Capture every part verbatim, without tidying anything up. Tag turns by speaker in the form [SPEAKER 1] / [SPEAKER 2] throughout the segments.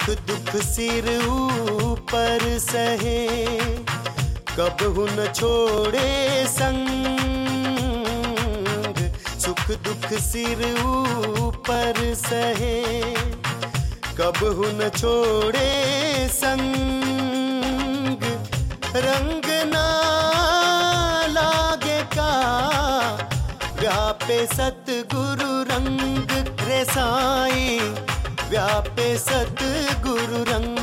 [SPEAKER 1] सुख दुख सिर ऊपर सहे, कबहु न छोड़े संग। सुख दुख सिर ऊपर सहे, कबहु न छोड़े संग। रंग ना लागे का व्यापे सतगुरु रंग रे साईं, व्यापे सतगुरु रंग।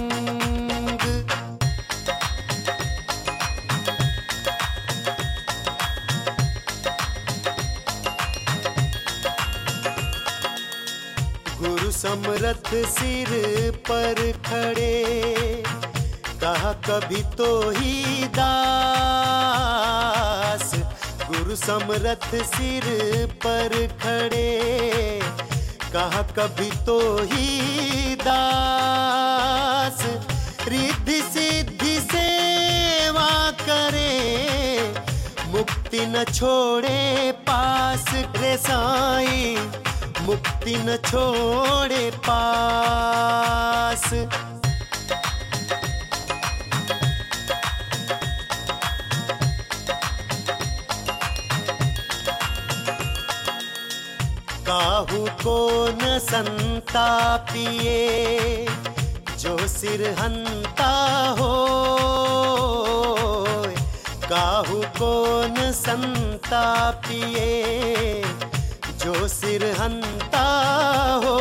[SPEAKER 1] गुरु समरथ सिर पर खड़े, कहा कभी तो ही दास। गुरु समरथ सिर पर खड़े, कहा कभी तो ही दास। रिद्धि सिद्धि सेवा करे, मुक्ति न छोड़े पास रे साईं, मुक्ति न छोड़े पास। काहू को न संतापिए, जो सिर हंता हो। काहू को न संतापिए, जो सिर हंता हो।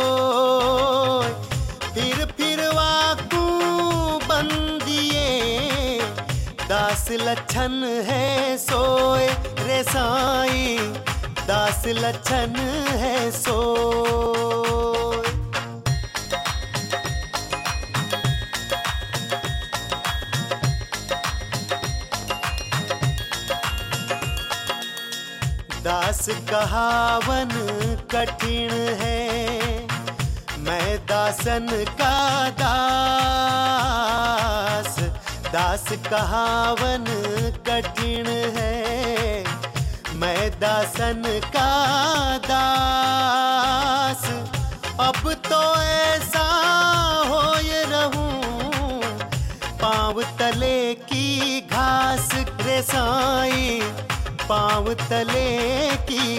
[SPEAKER 1] फिर फिर वाकू बंदिए, दास लच्छन है सोए रे साईं, दास लच्छन है सोए। दास कहावन कठिन है, मैं दासन का दास। दास कहावन कठिन है, मैं दासन का दास। अब तो ऐसा होए रहूं, पाँव तले की घास रे साईं, पाँव तले की